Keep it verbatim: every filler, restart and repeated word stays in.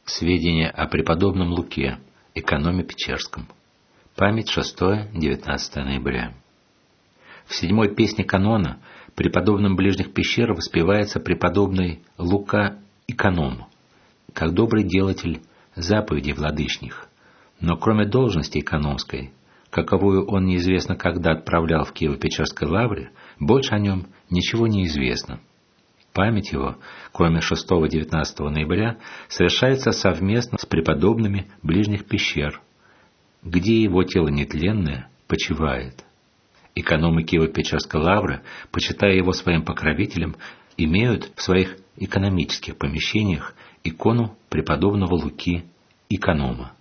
Сведения о преподобном Луке, экономе Печерском. Память шестое-девятнадцатое ноября. В седьмой песне канона преподобным ближних пещер воспевается преподобный Лука эконом, как добрый делатель заповедей владычних. Но кроме должности экономской, каковую он неизвестно когда отправлял в Киево-Печерской лавре, больше о нем ничего не известно. Память его, кроме шестого-девятнадцатого ноября, совершается совместно с преподобными ближних пещер, где его тело нетленное почивает. Экономы Киево-Печерской лавры, почитая его своим покровителем, имеют в своих экономических помещениях икону преподобного Луки эконома.